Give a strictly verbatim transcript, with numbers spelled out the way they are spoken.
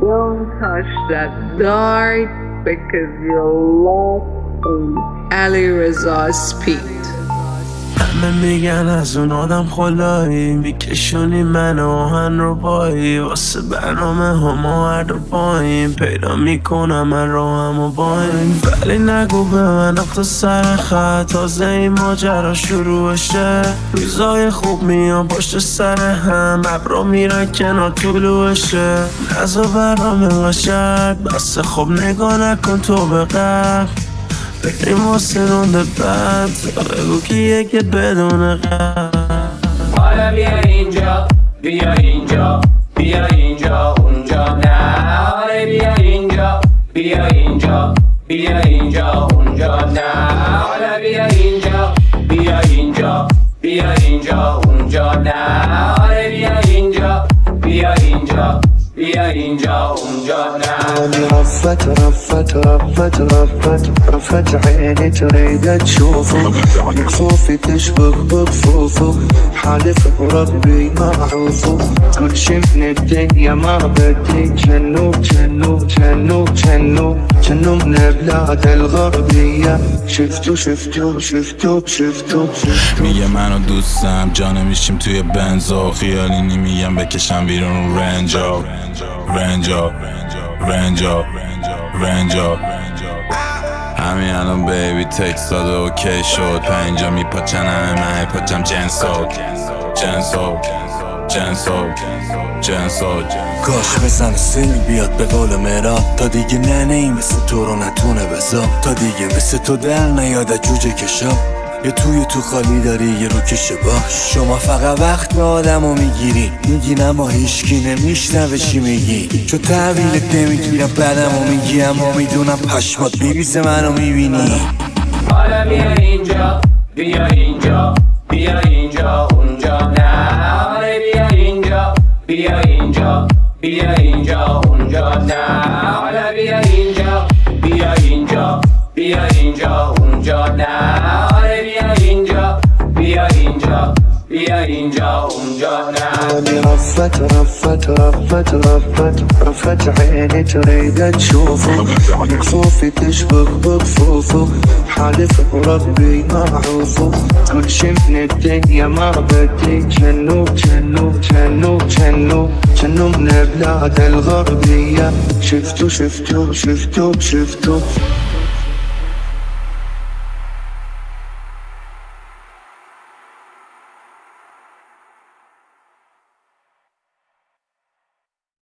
Don't touch that dart because you're lost. علیرضا اسپید. همه میگن از اون آدم خلایی، میکشونی من آهن رو بایی، واسه برنامه همه هر دو پایین پیدا میکنم من راهم و بایم. ولی نگو به من اختا سر خط، تازه این ماجرا شروع شه. روزای خوب میان پشت سر هم، ابرا میرن کنار طلوعشه. نزا برنامه قشنگ بس خب نگاه نکن تو به قبل، بریم واسه رونده بعد بگو کیه که بدون قبل. حالا بیا اینجا بیا اینجا بیا اینجا اونجا نه. حالا بیا اینجا بیا اینجا بیا اینجا اونجا نه. حالا بیا اینجا بیا اینجا بیا اینجا اونجا نه. حالا بیا اینجا بیا اینجا بیا اینجا اونجا نه. رفت رفت رفت رفت رفت عيني تريد تشوفه، خوفي تشبك بكفوفه، حالف بربي ما اعوفه. كل شي من الدنيا ما بدي، جنو جنو جنو جنو جنو من بلاد الغربية. شفتو شفتو شفتو شفتو شفتو. میگه منو دوستم جا نمیشیم توی بنزا، خیالی نمیگم بکشم بیرون رنجا رنجا رنجا رنجا. همین الان بیبی تکست داده اوکی شد، پنجا میپاچن همه من پاچم جنسو جنسو جنسو جنسو. کاش بزن سیل بیاد به قول مرا، تا دیگه نه ای مثل تو رو نتونه بزا، تا دیگه مثل تو در نیاد جوجه کشا. یه توی تو خالی داری یه رو کشه باش. شما فقط وقت آدم رو میگیری، میگی اما هیچکی نمیشنوه چی میگی، چون تحویلت نمیگیرم بعدم رو میگی، اما میدونم پشمات میریزه منو میبینی. حالا بیا اینجا بیا اینجا بیا اینجا اونجا نه. حالا بیا اینجا بیا اینجا بیا اینجا اونجا نه. حالا بیا اینجا بیا اینجا بیا اینجا اونجا نه. حالا بیا اینجا بیا اینجا بیا اینجا اونجا نه. رفت رفت رفت رفت رفت عيني تريد تشوفه، خوفي تشبك بكفوفه، حالف بربي ما اعوفه. كل شي من الدنيا ما بدي، جنو جنو جنو جنو جنو من بلاد الغربية. شفتو شفتو شفتو شفتو